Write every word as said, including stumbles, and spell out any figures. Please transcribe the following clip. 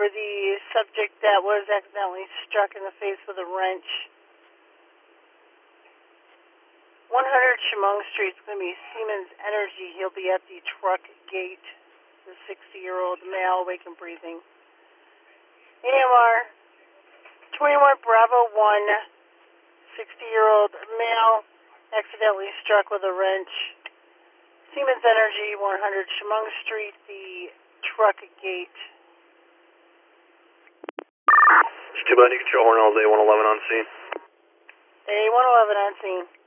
for the subject that was accidentally struck in the face with a wrench. one hundred Chemung Street is going to be Siemens Energy. He'll be at the truck gate. The sixty-year-old male, awake and breathing. A M R twenty-one Bravo one, sixty-year-old male, accidentally struck with a wrench. Siemens Energy, one hundred Chemung Street, the truck gate. two ninety Control Horn, A one eleven on scene. A one eleven on scene.